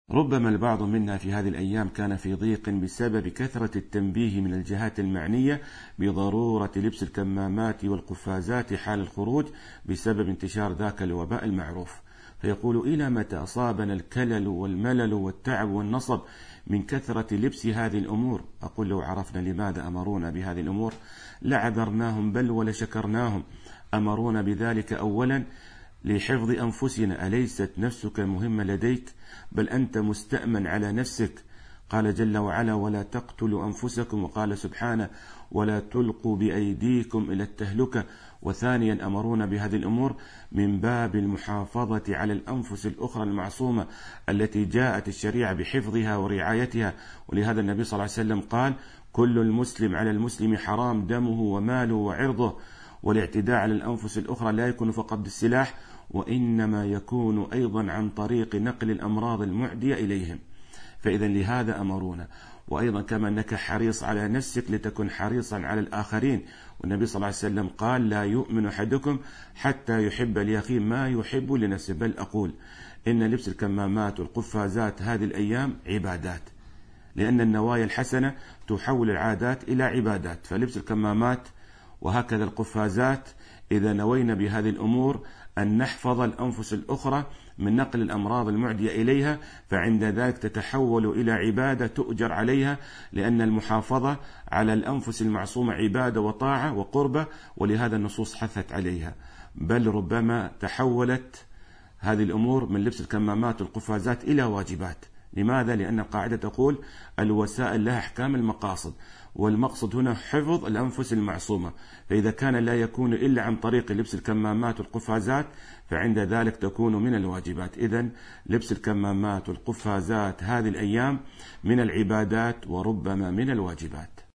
ربما البعض منا في هذه الأيام كان في ضيق بسبب كثرة التنبيه من الجهات المعنية بضرورة لبس الكمامات والقفازات حال الخروج بسبب انتشار ذاك الوباء المعروف، فيقول: إلى متى أصابنا الكلل والملل والتعب والنصب من كثرة لبس هذه الأمور؟ أقول: لو عرفنا لماذا أمرونا بهذه الأمور لعذرناهم بل ولشكرناهم. أمرونا بذلك أولا لحفظ أنفسنا، أليست نفسك مهمة لديك؟ بل أنت مستأمن على نفسك. قال جل وعلا: ولا تقتلوا أنفسكم، وقال سبحانه: ولا تلقوا بأيديكم إلى التهلكة. وثانيا أمرونا بهذه الأمور من باب المحافظة على الأنفس الأخرى المعصومة التي جاءت الشريعة بحفظها ورعايتها. ولهذا النبي صلى الله عليه وسلم قال: كل المسلم على المسلم حرام دمه وماله وعرضه. والاعتداء على الأنفس الأخرى لا يكون فقط بالسلاح، وإنما يكون أيضا عن طريق نقل الأمراض المعدية إليهم. فإذا لهذا أمرونا. وأيضا كما أنك حريص على نفسك لتكن حريصا على الآخرين. والنبي صلى الله عليه وسلم قال: لا يؤمن أحدكم حتى يحب لأخيه ما يحب لنفسه. بل أقول إن لبس الكمامات والقفازات هذه الأيام عبادات، لأن النوايا الحسنة تحول العادات إلى عبادات. فلبس الكمامات وهكذا القفازات إذا نوينا بهذه الأمور أن نحفظ الأنفس الأخرى من نقل الأمراض المعدية إليها، فعند ذلك تتحول إلى عبادة تؤجر عليها، لأن المحافظة على الأنفس المعصومة عبادة وطاعة وقربة، ولهذا النصوص حثت عليها. بل ربما تحولت هذه الأمور من لبس الكمامات والقفازات إلى واجبات. لماذا؟ لأن القاعدة تقول: الوسائل لها أحكام المقاصد، والمقصد هنا حفظ الأنفس المعصومة. فإذا كان لا يكون إلا عن طريق لبس الكمامات والقفازات فعند ذلك تكون من الواجبات. إذن لبس الكمامات والقفازات هذه الأيام من العبادات وربما من الواجبات.